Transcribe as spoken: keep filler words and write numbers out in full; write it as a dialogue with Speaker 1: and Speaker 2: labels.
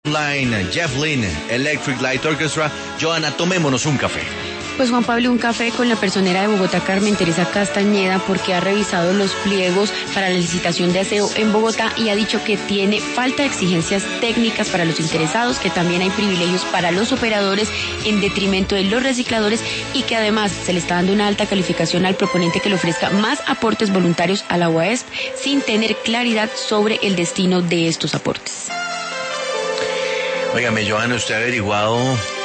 Speaker 1: Line, Jeff Lynne, Electric Light Orchestra. Joana, tomémonos un café.
Speaker 2: Pues Juan Pablo, un café con la personera de Bogotá, Carmen Teresa Castañeda, porque ha revisado los pliegos para la licitación de aseo en Bogotá y ha dicho que tiene falta de exigencias técnicas para los interesados, que también hay privilegios para los operadores en detrimento de los recicladores y que además se le está dando una alta calificación al proponente que le ofrezca más aportes voluntarios a la UASP sin tener claridad sobre el destino de estos aportes.
Speaker 1: Óigame, Joana, ¿usted ha averiguado